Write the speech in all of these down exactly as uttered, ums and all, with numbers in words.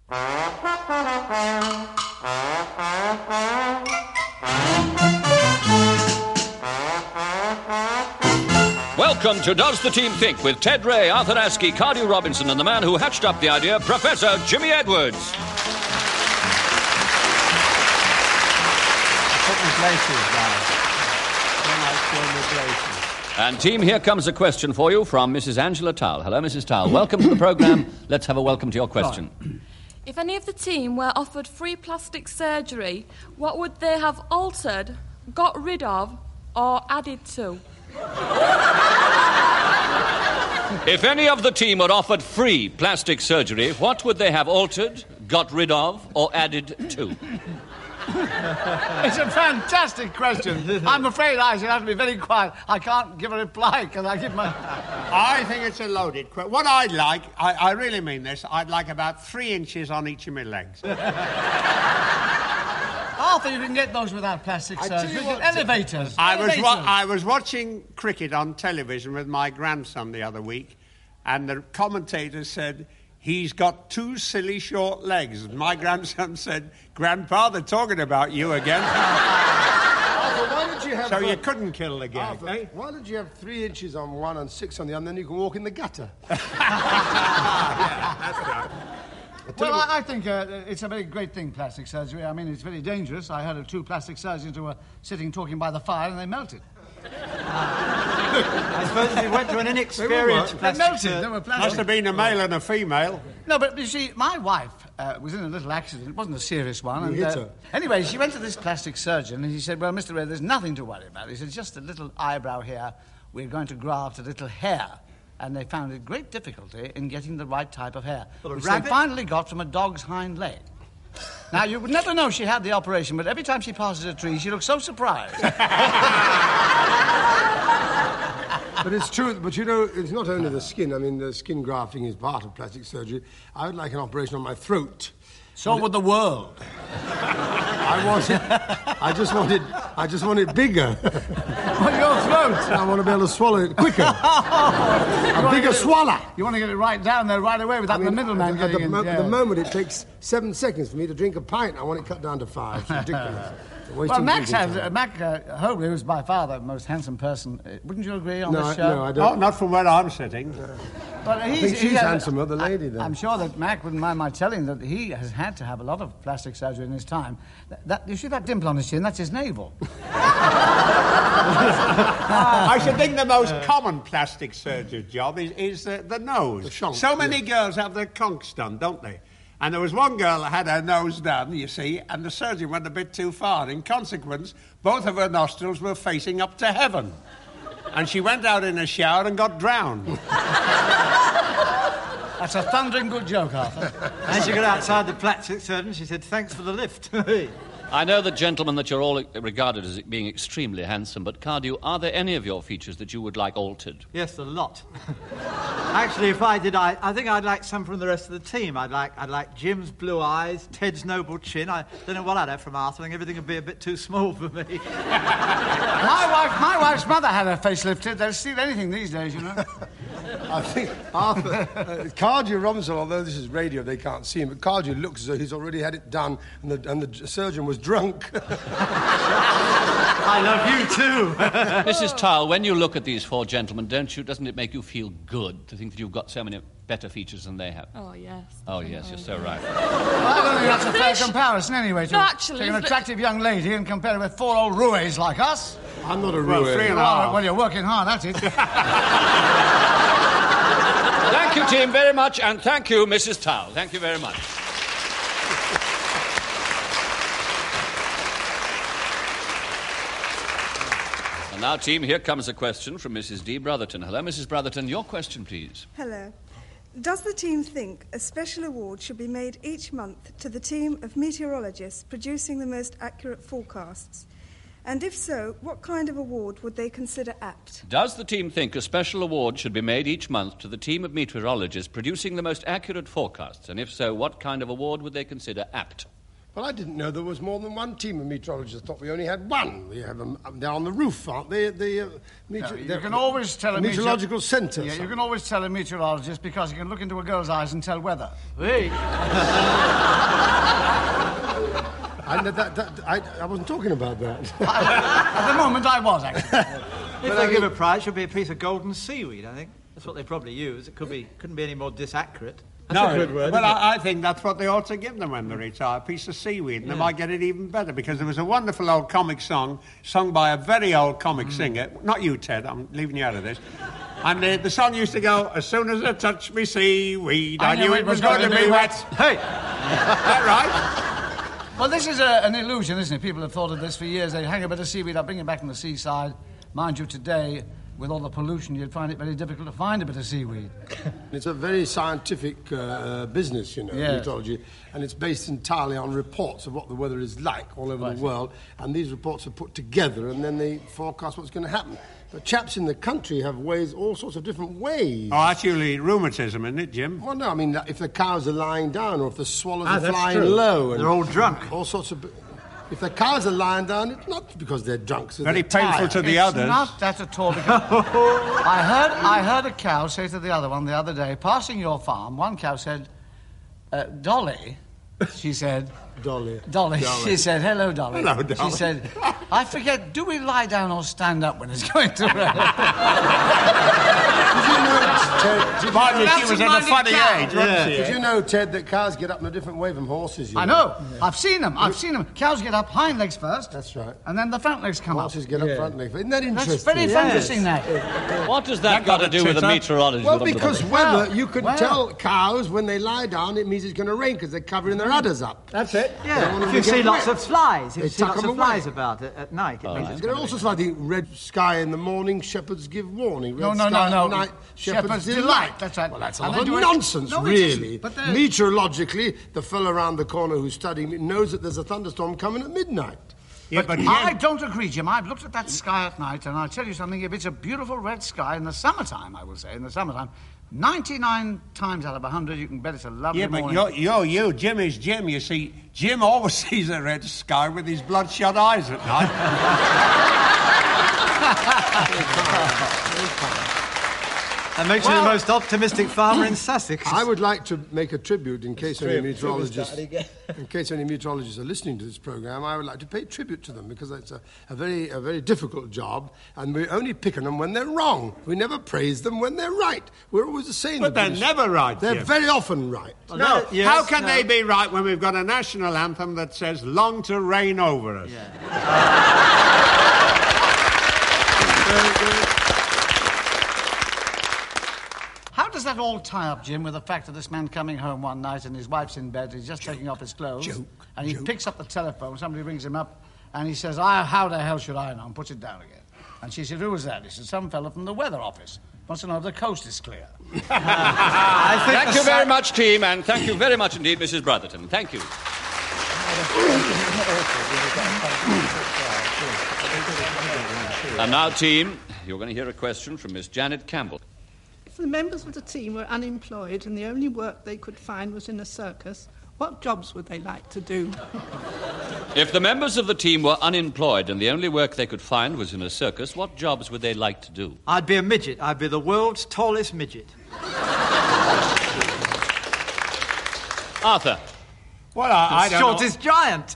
Welcome to Does the Team Think with Ted Ray, Arthur Askey, Cardew Robinson, and the man who hatched up the idea, Professor Jimmy Edwards. And team, here comes a question for you from Missus Angela Towle. Hello, Missus Towle. Welcome to the programme. Let's have a welcome to your question. If any of the team were offered free plastic surgery, what would they have altered, got rid of, or added to? If any of the team were offered free plastic surgery, what would they have altered, got rid of, or added to? It's a fantastic question. I'm afraid I should have to be very quiet. I can't give a reply because I give my... I think it's a loaded question. What I'd like, I, I really mean this, I'd like about three inches on each of my legs. Arthur, you can get those without plastic surgery. What, elevators. I elevators. was, wa- I was watching cricket on television with my grandson the other week, and the commentator said, he's got two silly short legs. And my grandson said, Grandpa, they're talking about you again. Arthur, why did you have... So you couldn't kill the game, Arthur, eh? why did you have three inches on one and six on the other, and then you can walk in the gutter? Yeah, that's right. Well, I, I think uh, it's a very great thing, plastic surgery. I mean, it's very dangerous. I heard of two plastic surgeons who were sitting talking by the fire and they melted. I suppose they went to an inexperienced they, plastic they melted. surgeon. They were plastic. Must have been a male and a female. No, but you see, my wife uh, was in a little accident. It wasn't a serious one. You and, hit uh, her. Anyway, she went to this plastic surgeon and he said, well, Mister Ray, there's nothing to worry about. He said, just a little eyebrow here. We're going to graft a little hair. And they found it great difficulty in getting the right type of hair, Well, which rabbit? they finally got from a dog's hind leg. Now, you would never know she had the operation, but every time she passes a tree, she looks so surprised. But it's true, but you know, it's not only the skin. I mean, the skin grafting is part of plastic surgery. I would like an operation on my throat. So would the world. I wanted... I just wanted... I just want it bigger. On your throat? I want to be able to swallow it quicker. A bigger swallow. You want to get it right down there right away without I mean, the middleman at, at getting the, mo- in. Yeah. the moment it takes seven seconds for me to drink a pint, I want it cut down to five. It's ridiculous. Well, Max has... Uh, Mac uh, Hobley, who's by far the most handsome person. Uh, wouldn't you agree on no, this I, show? no, I Oh, don't. not from where I'm sitting. But he's, I think she's he, uh, handsomer, the lady, then. I'm sure that Mac wouldn't mind my telling that he has had to have a lot of plastic surgery in his time. That, that you see that dimple on his chin? That's his navel. I should think the most common plastic surgeon's job is, is uh, the nose. The shonk, so many yeah. girls have their conks done, don't they? And there was one girl that had her nose done, you see, and the surgeon went a bit too far. In consequence, both of her nostrils were facing up to heaven. And she went out in a shower and got drowned. That's a thundering good joke, Arthur. As she got outside the plastic surgeon, she said, thanks for the lift. I know that, gentlemen, that you're all regarded as being extremely handsome, but, Cardew, are there any of your features that you would like altered? Yes, a lot. Actually, if I did, I, I think I'd like some from the rest of the team. I'd like I'd like Jim's blue eyes, Ted's noble chin. I don't know what I'd have from Arthur. I think everything would be a bit too small for me. my wife, my wife's mother had her face lifted. They'll steal anything these days, you know. I think Arthur, uh, Cardew Robinson, although this is radio, they can't see him, but Cardew looks as though he's already had it done and the, and the surgeon was drunk. I love you too. Missus Towle, when you look at these four gentlemen, don't you, doesn't it make you feel good to think that you've got so many better features than they have? Oh, yes. Oh, yes, you're so right. Well, I don't think that's a fair comparison anyway. To No, actually, take an but- attractive young lady and compare her with four old roues like us. I'm not a Well, roue. three and a Well, half. well, you're working hard at it. Thank you, team, very much, and thank you, Missus Towle. Thank you very much. And now, team, here comes a question from Missus D. Brotherton. Hello, Missus Brotherton. Your question, please. Hello. Does the team think a special award should be made each month to the team of meteorologists producing the most accurate forecasts? And if so, what kind of award would they consider apt? Does the team think a special award should be made each month to the team of meteorologists producing the most accurate forecasts? And if so, what kind of award would they consider apt? Well, I didn't know there was more than one team of meteorologists. I thought we only had one. We have them they're on the roof, aren't they? The uh, meteor- No, you can always tell a meteorological meteor- centre. Yeah, so- you can always tell a meteorologist because you can look into a girl's eyes and tell weather. Hey. and that, that, that, I, I wasn't talking about that. At the moment, I was, actually. If they give a prize, it should be a piece of golden seaweed, I think. That's what they probably use. It could be, couldn't be any more disaccurate. That's no, a good word, well, isn't it? I, I think that's what they ought to give them when they retire, a piece of seaweed, and Yeah. they might get it even better, because there was a wonderful old comic song sung by a very old comic Mm. singer, not you, Ted, I'm leaving you out of this, and the, the song used to go, as soon as I touched me seaweed, I, knew it was going to be wet. Hey! Is that right? Well, this is a, an illusion, isn't it? People have thought of this for years. They hang a bit of seaweed up, bring it back from the seaside. Mind you, today, with all the pollution, you'd find it very difficult to find a bit of seaweed. It's a very scientific uh, business, you know, Yes. meteorology, and it's based entirely on reports of what the weather is like all over Right. the world, and these reports are put together, and then they forecast what's going to happen. But chaps in the country have ways, all sorts of different ways. Oh, that's usually rheumatism, isn't it, Jim? Well, no, I mean, if the cows are lying down, or if the swallows Ah, are that's flying true. low. And They're all drunk. All sorts of... If the cows are lying down, it's not because they're drunk. So Very they're painful tired. to the It's others. not that at all. Because I heard, I heard a cow say to the other one the other day, passing your farm, one cow said, uh, Dolly, she said... Dolly. Dolly, Dolly. she said, hello, Dolly. Hello, Dolly. She said, I forget, do we lie down or stand up when it's going to rain? Did you know, Ted, did, Mind you, she That's was a at a mighty funny cow. age, wasn't she? did you know, Ted, that cows get up in a different way from horses? You I know. I've seen them. I've seen them. Cows get up hind legs first. That's right. And then the front legs come Horses up. get up front legs. Isn't that interesting? That's very Yes. interesting, that. What does that got to do with the Twitter. meteorology? Well, Doctor because Bobby? weather, Well, you can well. tell cows when they lie down, it means it's going to rain because they're covering their udders up. That's it. They don't Yeah, want if them you to get see lots wet. of flies, if They you see tuck lots them of away. flies about it at night, it means it's There are gonna also be- I think red sky in the morning, shepherds give warning. Red No, no, sky no, at no. night, shepherds, Shepherds delight. delight, that's right. Well, that's a And lot they of do it- nonsense, No, it isn't, really. but they're- Meteorologically, the fellow around the corner who's studying it knows that there's a thunderstorm coming at midnight. Yeah, but I Jim, don't agree, Jim. I've looked at that sky at night, and I'll tell you something. If it's a beautiful red sky in the summertime, I will say, in the summertime, ninety-nine times out of a hundred, you can bet it's a lovely yeah, but morning. you're, you're you. Jim is Jim. You see, Jim always sees a red sky with his bloodshot eyes at night. That makes you Well- the most optimistic farmer in Sussex. I would like to make a tribute in case any true. meteorologists, Tribute started in case any meteorologists are listening to this program. I would like to pay tribute to them because it's a, a very, a very difficult job, and we only pick on them when they're wrong. We never praise them when they're right. We're always the same. But the they're British. never right, They're Jim. very often right. No, Yes, how can no. they be right when we've got a national anthem that says "Long to reign over us"? How does that all tie up, Jim, with the fact of this man coming home one night and his wife's in bed, he's just taking off his clothes, joke, and he joke. picks up the telephone, somebody rings him up, and he says, I, how the hell should I know, and puts it down again. And she said, who was that? He said, some fellow from the weather office. Wants to know if the coast is clear. I think Thank the you very si- much, team, and thank you very much indeed, Missus Brotherton. Thank you. And now, team, you're going to hear a question from Miss Janet Campbell. If the members of the team were unemployed and the only work they could find was in a circus, what jobs would they like to do? If the members of the team were unemployed and the only work they could find was in a circus, what jobs would they like to do? I'd be a midget. I'd be the world's tallest midget. Arthur. Well, I, I don't know. Shortest giant.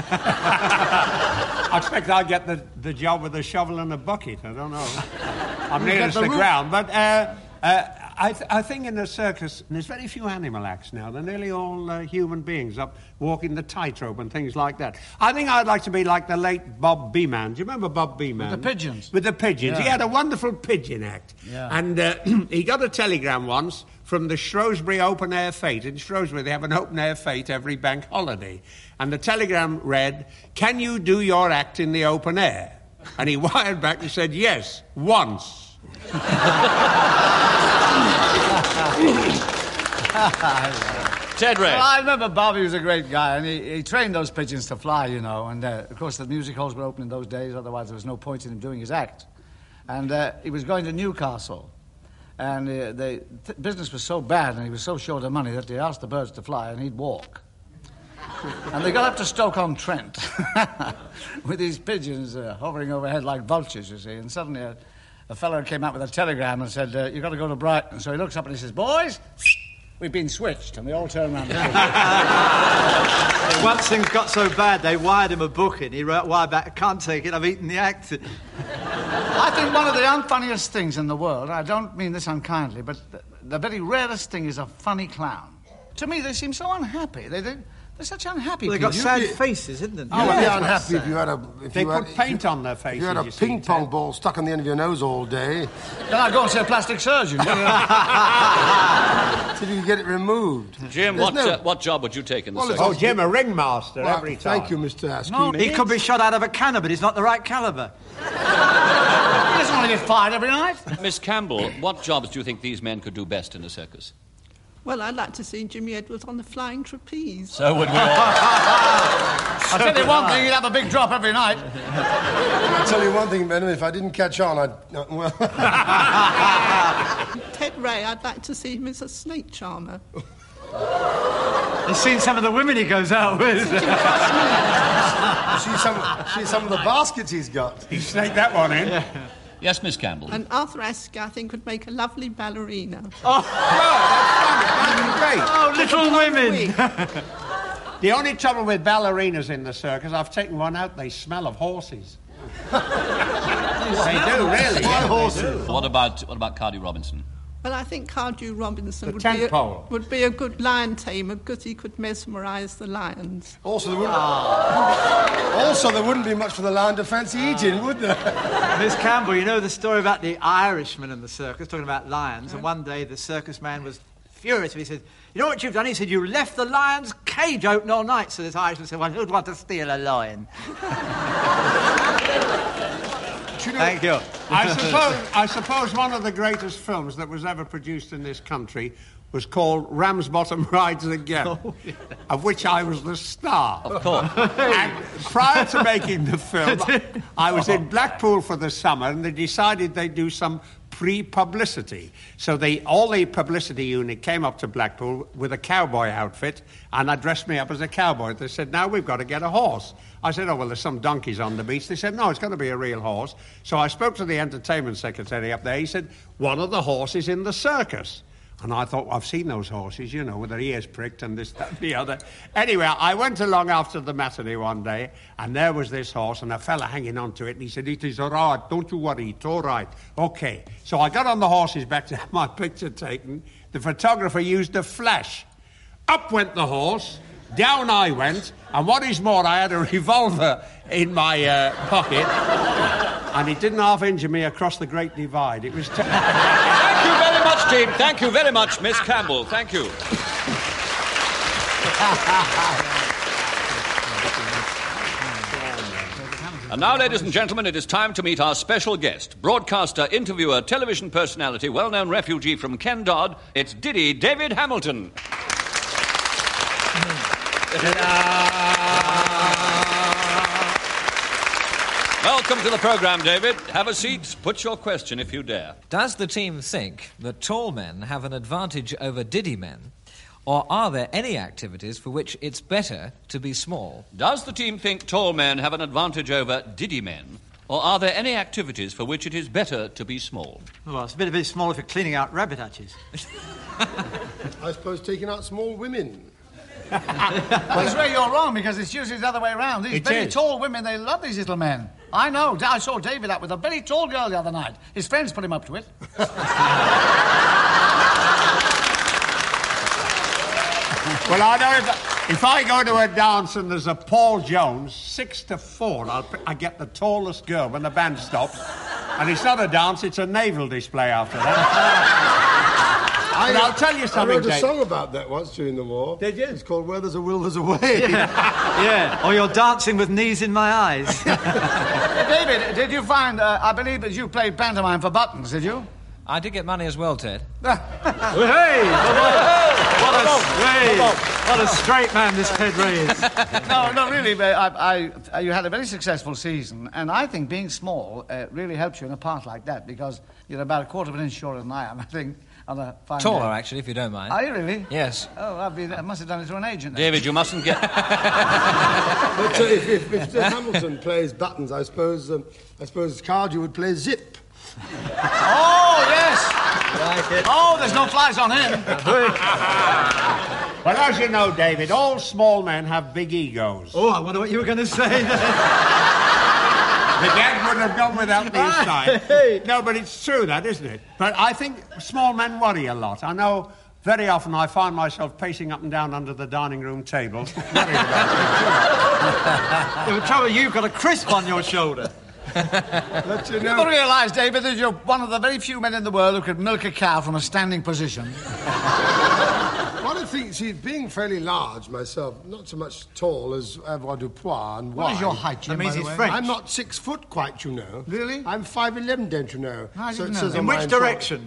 I expect I'll get the, the job with a shovel and a bucket. I don't know. I'm nearest the the, roof. ground. But uh, uh, I, th- I think in a circus, there's very few animal acts now. They're nearly all uh, human beings up walking the tightrope and things like that. I think I'd like to be like the late Bob Beeman. Do you remember Bob Beeman? With the pigeons. With the pigeons. He Yeah. had a wonderful pigeon act. Yeah. And uh, he got a telegram once from the Shrewsbury Open Air Fete. In Shrewsbury, they have an open air fete every bank holiday. And the telegram read, can you do your act in the open air? And he wired back and said, yes, once. Ted Ray. Well, I remember Bobby was a great guy, and he, he trained those pigeons to fly, you know. And, uh, of course, the music halls were open in those days, otherwise there was no point in him doing his act. And uh, he was going to Newcastle. And uh, the th- business was so bad, and he was so short of money that they asked the birds to fly, and he'd walk. And they got up to Stoke-on-Trent with these pigeons uh, hovering overhead like vultures, you see. And suddenly a, a fellow came out with a telegram and said, uh, you've got to go to Brighton. So he looks up and he says, boys, we've been switched. And they all turn around. And once things got so bad, they wired him a booking. He wrote, wired back, I can't take it, I've eaten the act. I think one of the unfunniest things in the world, I don't mean this unkindly, but the, the very rarest thing is a funny clown. To me, they seem so unhappy. They, they, they're such unhappy Well, they've people. got sad You- faces, isn't they? Oh, Yeah, I'd be that's unhappy if you had a... If They you put had, paint if you, on their If faces, you had a you see, ping pong Ted. ball stuck on the end of your nose all day, Then I go and see a plastic surgeon. till you get it removed. Jim, There's what, no- uh, what job would you take in the Well, circus? it's- Oh, Jim, a ringmaster Well, every time. thank you, Mister Askew. No, He could be shot out of a cannon, but he's not the right calibre. He doesn't want to get fired every night. Miss Campbell, what jobs do you think these men could do best in a circus? Well, I'd like to see Jimmy Edwards on the flying trapeze. So would we all. I'll tell you one thing, he'd have a big drop every night. I'll tell you one thing, Benham, if I didn't catch on, I'd... Uh, well... Ted Ray, I'd like to see him as a snake charmer. You've seen some of the women he goes out with. see, some, see some of the baskets he's got. He snaked that one in. Yes, Miss Campbell. And Arthur Askew, I think, would make a lovely ballerina. Great. Oh, little women. The only trouble with ballerinas in the circus, I've taken one out, they smell of horses. They do, really. Yeah, horses. What about what about Cardi Robinson? Well, I think Cardew Robinson The would tent be, a, pole. would be a good lion tamer because he could mesmerise the lions. Also, there wouldn't... also, there wouldn't be much for the lion to fancy eating, would there? Miss Campbell, you know the story about the Irishman in the circus, talking about lions, and one day the circus man was furious. He said, you know what you've done? He said, you left the lion's cage open all night. So this Irishman said, well, who'd want to steal a lion? Thank you. I suppose, I suppose one of the greatest films that was ever produced in this country was called Ramsbottom Rides Again, Oh, yeah. of which I was the star. Of course. And prior to making the film, I was in Blackpool for the summer, and they decided they'd do some pre-publicity. So they, all the publicity unit came up to Blackpool with a cowboy outfit, and they dressed me up as a cowboy. They said, now we've got to get a horse. I said, oh, well, there's some donkeys on the beach. They said, no, it's got to be a real horse. So I spoke to the entertainment secretary up there. He said, one of the horses in the circus. And I thought, well, I've seen those horses, you know, with their ears pricked and this, that, and the other. Anyway, I went along after the matinee one day, and there was this horse, and a fella hanging on to it, and he said, it is all right, don't you worry, it's all right. Okay. So I got on the horse's back to have my picture taken. The photographer used a flash. Up went the horse, down I went, and what is more, I had a revolver in my uh, pocket, and it didn't half injure me across the Great Divide. It was... T- Thank you very much, team. Thank you very much, Miss Campbell. Thank you. And now, ladies and gentlemen, it is time to meet our special guest, broadcaster, interviewer, television personality, well-known refugee from Ken Dodd. It's Diddy David Hamilton. Welcome to the programme, David. Have a seat. Put your question if you dare. Does the team think that tall men have an advantage over diddy men, or are there any activities for which it's better to be small? Does the team think tall men have an advantage over diddy men, or are there any activities for which it is better to be small? Well, it's a bit, a bit small if you're cleaning out rabbit hutches. I suppose taking out small women. Well, it's where you're wrong, because it's usually the other way around. These It very is. tall women, they love these little men. I know. I saw David out with a very tall girl the other night. His friends put him up to it. Well, I know if, if I go to a dance and there's a Paul Jones, six to four, I'll, I get the tallest girl when the band stops. And it's not a dance, it's a naval display after that. And I'll tell you something, I wrote a Dave. song about that once during the war. Did you? It's called Where There's a Will, There's a Way. Yeah, or you're dancing with knees in my eyes. David, did you find, uh, I believe that you played pantomime for Buttons, did you? I did get money as well, Ted. Hey! What a, hey, what a straight man this Ted Ray is. No, no, really, but I, I, you had a very successful season, and I think being small uh, really helps you in a part like that, because you're about a quarter of an inch shorter than I am, I think, on a fine Taller, day. actually, if you don't mind. Are you really? Yes. Oh, I've been, I must have done it through an agent. then. David, you mustn't get... But uh, if, if, if Hamilton plays Buttons, I suppose, um, I suppose Cardew would play Zip. Oh, yes! Like it. Oh, there's no flies on him. Well, as you know, David, all small men have big egos. Oh, I wonder what you were going to say then. The gag would have gone without the aside. No, but it's true, that, isn't it? But I think small men worry a lot. I know very often I find myself pacing up and down under the dining room table, worried about The trouble, you've got a crisp on your shoulder. But you know, realise, David, that you're one of the very few men in the world who could milk a cow from a standing position. What I think, see, being fairly large myself, not so much tall as avoirdupois and What wide. is your height, Jim, That means by the he's way? French. I'm not six foot quite, you know. Really? I'm five eleven, don't you know? I So didn't it know says that. on In my which envelope. direction?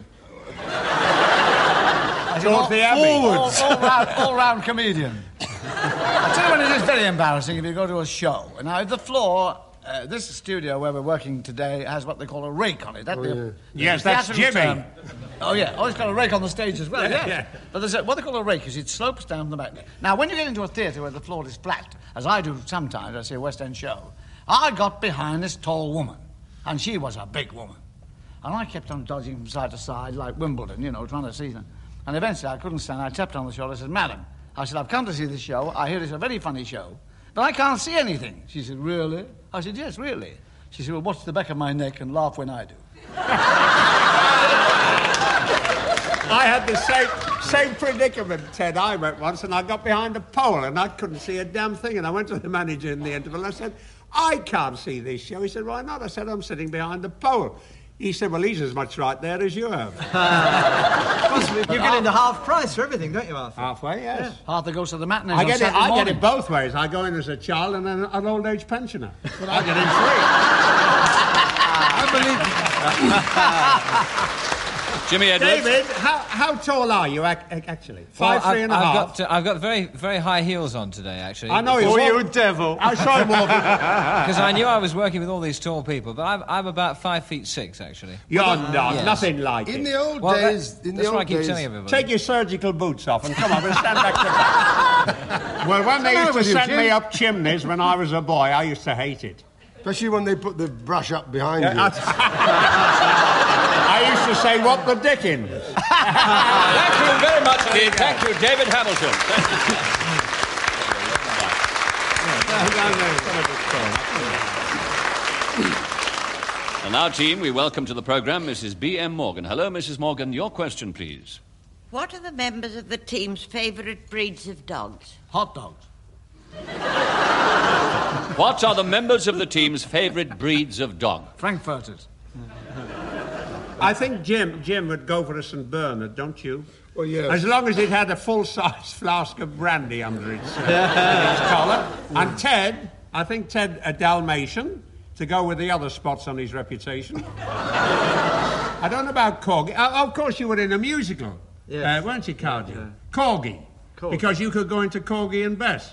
Towards the Abbey. All, all, round, all round comedian. I tell you when it is very embarrassing if you go to a show. Now, the floor, uh, this studio where we're working today has what they call a rake on it. That Oh, the- yeah. the Yes, that's theatrical Jimmy. term. Oh, yeah. Oh, it's got a rake on the stage as well, Yeah, yes. yeah. But there's a, what they call a rake is it slopes down the back. Now, when you get into a theatre where the floor is flat, as I do sometimes, I see a West End show, I got behind this tall woman, and she was a big woman. And I kept on dodging from side to side like Wimbledon, you know, trying to see them. And eventually I couldn't stand. I tapped her on the shoulder. I said, "Madam," I said, "I've come to see this show. I hear it's a very funny show, but I can't see anything." She said, "Really?" I said, "Yes, really." She said, "Well, watch the back of my neck and laugh when I do." I had the same same predicament, Ted. I went once and I got behind a pole and I couldn't see a damn thing. And I went to the manager in the interval and I said, "I can't see this show." He said, "Why not?" I said, "I'm sitting behind the pole." He said, "Well, he's as much right there as you have." You get into half price for everything, don't you, Arthur? Halfway, yes. Arthur goes to the matinee I on get it. Saturday I get morning. it both ways. I go in as a child and then an old age pensioner. But I get in free. I believe Jimmy Edwards. David, how, how tall are you ac- ac- actually? Five, Well, three and a I've, half. I've got, uh, I've got very, very high heels on today, actually. I know he's Oh, walk- you devil. I saw him walking. Because I knew I was working with all these tall people, but I'm, I'm about five feet six, actually. You're not. Yes. Nothing like In it. the old Well, that- days, in the that's old what I keep days, telling everybody. Take your surgical boots off and come on, we'll stand back to back. Well, when they What's the matter used to with you, send Jim? me up chimneys when I was a boy, I used to hate it. especially when they put the brush up behind you. I used to say, "What the dickens?" Thank you very much indeed. Thank you, David Hamilton. And now, team, we welcome to the programme Missus B M Morgan. Hello, Missus Morgan. Your question, please. What are the members of the team's favourite breeds of dogs? hot dogs. What are the members of the team's favourite breeds of dog? Frankfurters. I think Jim Jim would go for a Saint Bernard, don't you? Well, yes. As long as it had a full-size flask of brandy under its, uh, its collar. And Ted, I think Ted a Dalmatian, to go with the other spots on his reputation. I don't know about Corgi. Uh, of course, you were in a musical, Yes. uh, weren't you, Cardi? Corgi. Corgi. Because you could go into Corgi and Bess.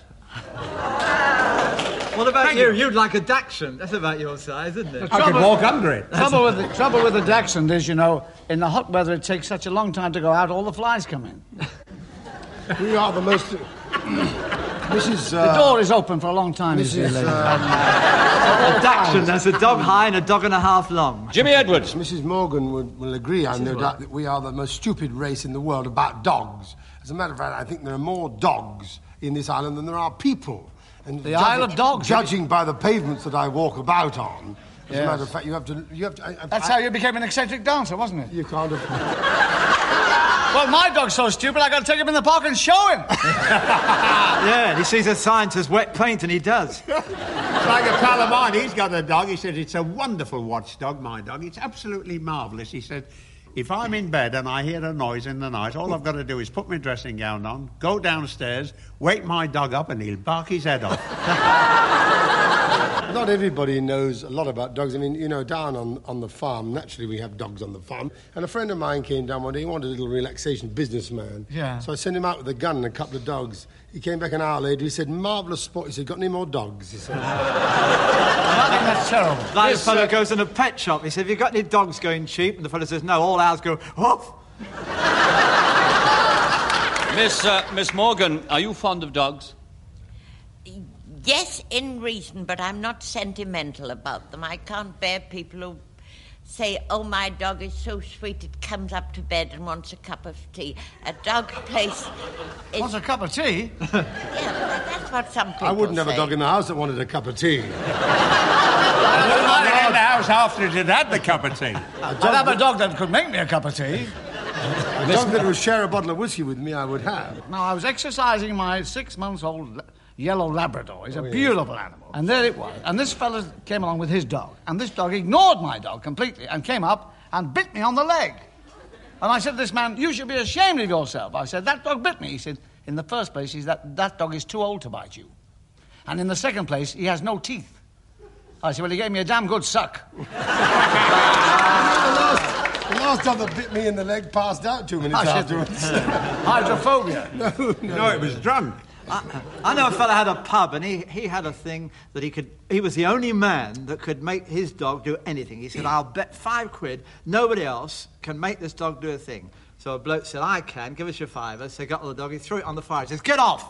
What about Thank you? you. You'd like a Dachshund. That's about your size, isn't it? I could walk under it. Trouble with the trouble with the Dachshund is, you know, in the hot weather it takes such a long time to go out. All the flies come in. We are the most... Missus The Uh, door is open for a long time. You see, Missus ladies. Uh, A Dachshund. That's a dog high and a dog and a half long. Jimmy Edwards. Missus Morgan would, will agree, I no doubt, that we are the most stupid race in the world about dogs. As a matter of fact, I think there are more dogs in this island than there are people. And The Isle of Dogs. Judging by the pavements that I walk about on, as Yes. a matter of fact, you have to... You have to I, I, That's I, how you became an eccentric dancer, wasn't it? You can't have... Well, my dog's so stupid I got to take him in the park and show him. Yeah, and he sees a sign says wet paint, and he does. It's like a pal of mine, he's got a dog. He said, "It's a wonderful watchdog, my dog. It's absolutely marvellous." He said, "If I'm in bed and I hear a noise in the night, all I've got to do is put my dressing gown on, go downstairs, wake my dog up, and he'll bark his head off." Not everybody knows a lot about dogs. I mean, you know, down on, on the farm, naturally we have dogs on the farm. And a friend of mine came down one day, he wanted a little relaxation, businessman. Yeah. So I sent him out with a gun and a couple of dogs. He came back an hour later, he said, "Marvellous spot." He said, "Got any more dogs?" He said. I think that's terrible. Like This, the fellow uh, goes in a pet shop. He says, "Have you got any dogs going cheap?" And the fellow says, "No, all ours go woof." Miss, uh, Miss Morgan, are you fond of dogs? Yes, in reason, but I'm not sentimental about them. I can't bear people who say, oh, my dog is so sweet it comes up to bed and wants a cup of tea. A dog place is... Wants a cup of tea? Yeah, well, that's what some people I wouldn't have say. a dog in the house that wanted a cup of tea. I wouldn't want it in the house after it had had the cup of tea. I'd have a dog that could make me a cup of tea. A dog that would share a bottle of whiskey with me, I would have. Now, I was exercising my six-months-old yellow Labrador. He's a Oh, yeah. beautiful animal. And there it was. And this fella came along with his dog. And this dog ignored my dog completely and came up and bit me on the leg. And I said to this man, you should be ashamed of yourself. I said, that dog bit me. He said, in the first place, he's that, that dog is too old to bite you. And in the second place, he has no teeth. I said, well, he gave me a damn good suck. The last dog that bit me in the leg passed out two minutes I said, afterwards. hydrophobia. no, no, No, it was drunk. I, I know a fella had a pub, and he, he had a thing that he could... He was the only man that could make his dog do anything. He said, I'll bet five quid nobody else can make this dog do a thing. So a bloke said, I can, give us your fiver. So he got the dog, he threw it on the fire. He says, get off!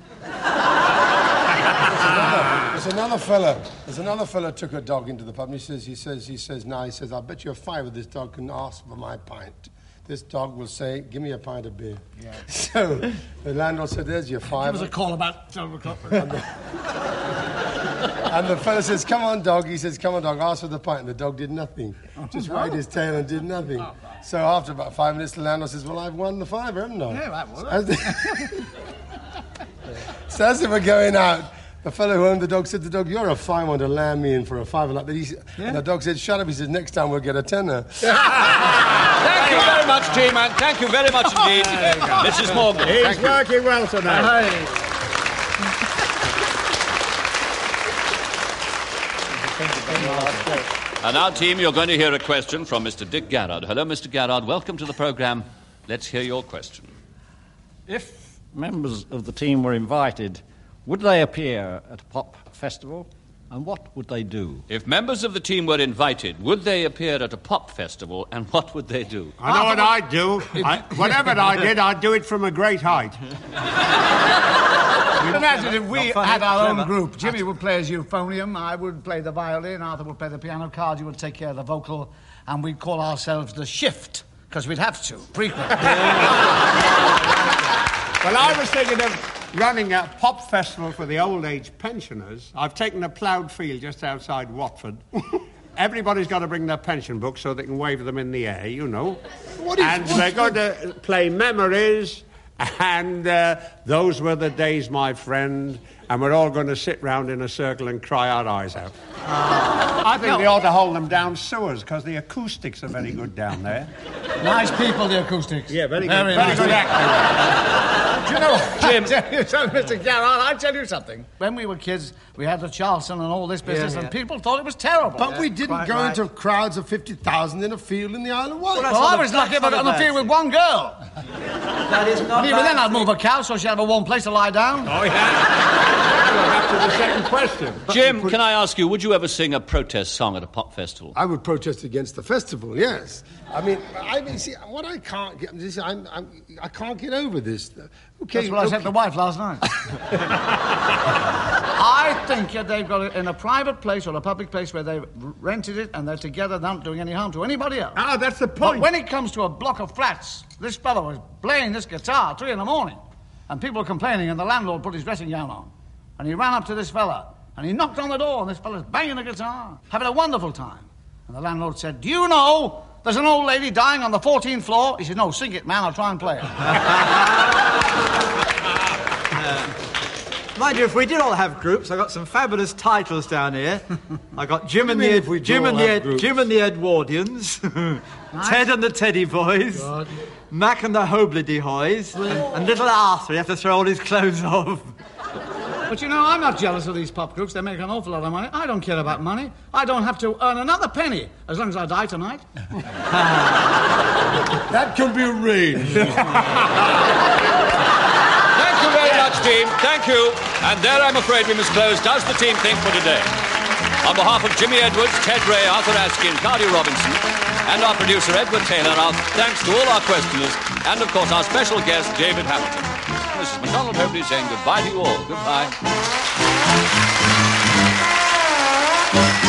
There's another fella. There's another fella took a dog into the pub, and he says, he says, he says, now he says, I'll bet you a fiver this dog can ask for my pint. This dog will say, give me a pint of beer. Yeah. So the landlord said, there's your fiver. Give us a call about twelve o'clock. And the, and the fella says, come on, dog. He says, come on, dog, ask for the pint. And the dog did nothing. Just no. wagged his tail and did nothing. Oh, so after about five minutes, the landlord says, well, I've won the fiver, haven't I? Yeah, that was As they- So as they were going out, the fellow who owned the dog said to the dog, you're a fine one to land me in for a fiver like that. He, Yeah. And the dog said, shut up. He said, next time we'll get a tenner. Thank you very much, team, and thank you very much indeed, Missus Morgan. He's working well tonight. And now, team, you're going to hear a question from Mister Dick Garrard. Hello, Mister Garrard. Welcome to the programme. Let's hear your question. If members of the team were invited, would they appear at a pop festival, and what would they do? If members of the team were invited, would they appear at a pop festival, and what would they do? I know what I'd do. I, whatever I did, I'd do it from a great height. Imagine if we Not funny, had our clever. own group. Jimmy would play his euphonium, I would play the violin, Arthur would play the piano, Cardi would take care of the vocal, and we'd call ourselves the Shift, because we'd have to, frequent. Well, I was thinking of running a pop festival for the old age pensioners. I've taken a ploughed field just outside Watford. Everybody's got to bring their pension book so they can wave them in the air, you know. What is- and what's they're going the- to play Memories, and uh, those were the days, my friend, and we're all going to sit round in a circle and cry our eyes out. I think they ought to hold them down sewers, because the acoustics are very good down there. Nice people, the acoustics. Yeah, very, Very good. Very nice. good acting. Do you know, Jim? I tell you something, Mister Garrard, I'll tell you something. When we were kids, we had the Charleston and all this business, Yeah, yeah. and people thought it was terrible. But we didn't quite go right. into crowds of fifty thousand in a field in the Isle of Wight. Well, that's Well, not I a- was lucky that's if I got not on a the bad field with thing. one girl. That is not And even bad then, I'd thing. move a cow so she'd have a warm place to lie down. Oh, yeah. We're back to the second question. Jim, can I ask you, would you ever sing a protest song at a pop festival? I would protest against the festival, yes. I mean, I mean, see, what I can't get, this, I'm, I'm, I can't get over this. Okay, That's what I said to the wife last night. I think that they've got it in a private place or a public place where they've rented it and they're together, they're not doing any harm to anybody else. Ah, that's the But point. when it comes to a block of flats, this fellow was playing this guitar at three in the morning, and people were complaining, and the landlord put his dressing gown on, and he ran up to this fella, and he knocked on the door, and this fella's banging the guitar, having a wonderful time. And the landlord said, do you know there's an old lady dying on the fourteenth floor? He said, no, sing it, man, I'll try and play it. Mind you, if we did all have groups, I got some fabulous titles down here. I got Jim and do you the mean if we Ed, do Jim all and the have Ed, groups? Jim and the Edwardians, Ted and the Teddy Boys, God. Mac and the Hobledy Hoys, and little Arthur. You have to throw all his clothes off. But you know, I'm not jealous of these pop groups. They make an awful lot of money. I don't care about money. I don't have to earn another penny as long as I die tonight. That can be arranged. Thank you very much, team. Thank you. And there, I'm afraid, we must close Does the Team Think for today. On behalf of Jimmy Edwards, Ted Ray, Arthur Askin, Cardi Robinson, and our producer, Edward Taylor, our thanks to all our questioners, and, of course, our special guest, David Hamilton. Missus MacDonald Hobley saying goodbye to you all. Goodbye.